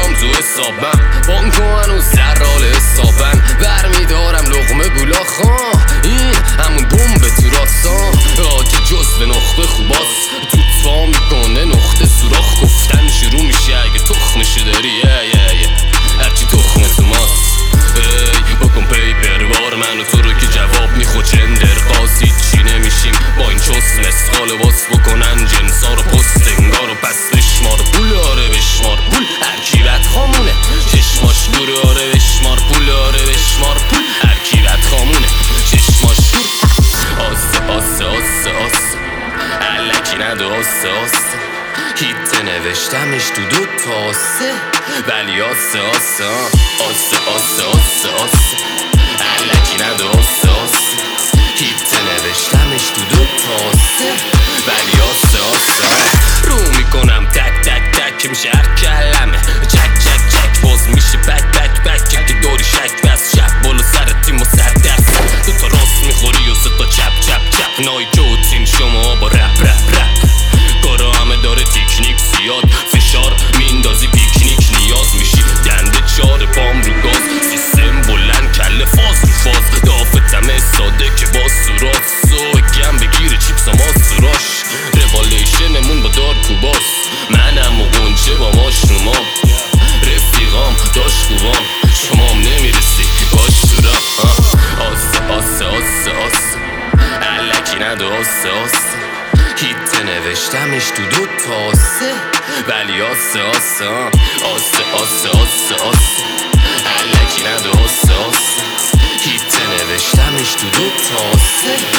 پولام تو حسابم، بانک و هنوز در حال حسابن. برمیدارم لقمه گولاخا، این همون بمب تو راستا که جزو نخبه خوباست. توت میکنه نقطه سوراخ، گفتن شروع میشه اگه تخمشو داری. هرچی تخم تو ماست. بکن پیپر بار منو تو رو که جواب میخو چندر قاسی چی نمیشیم با این چست مسخال واس بکنن جنسا رو پست انگار و پس بشمار پول. آره بشمار پول، هرکی بد خامونه چشماش دوره. آره بشمار پول، آره بشمار پول، هرکی بد خامونه چشماش دور. آسه آسه آسه آسه علکی نده آسه آسه، هیت نوشتمش تو 2 تا آسه ولی آسه آسه آسه آسه آسه آسه علکی نده آسه آسه، هیت نوشتمش تو 2 تا آسه ولی آسه آسه. رو میکنم تک تک تک میشه هر کلمه چک چک چک، باز میشه بک بک بک که داری شک بس شب بالا سر تیم و 100%. 2 تا راست میخوری و 3 تا چپ چپ چپ. نایک و تین شما با رپ رپ رپ، کارا همه داره تکنیک زیاد، فشار میندازی پیکنیک نیاز میشی گنده 4 پام رو گاز. سیستم بلند کله فاز رو فاز، دافتمه ساده که با سورات سو گم بگیره چیپس و ماستراش. روالیشنمون با دار کوباس، منم و گنچه با ماشرومام. رفیقام داشت خوبام، شمام نمیرسی باش تو را. آسه آسه آسه آسه علکی نده آسه آسه، هیت نوشتمش تو 2 تا آسه ولی آسه آسه آسه آسه آسه آسه علکی نده آسه آسه، هیت نوشتمش تو 2 تا آسه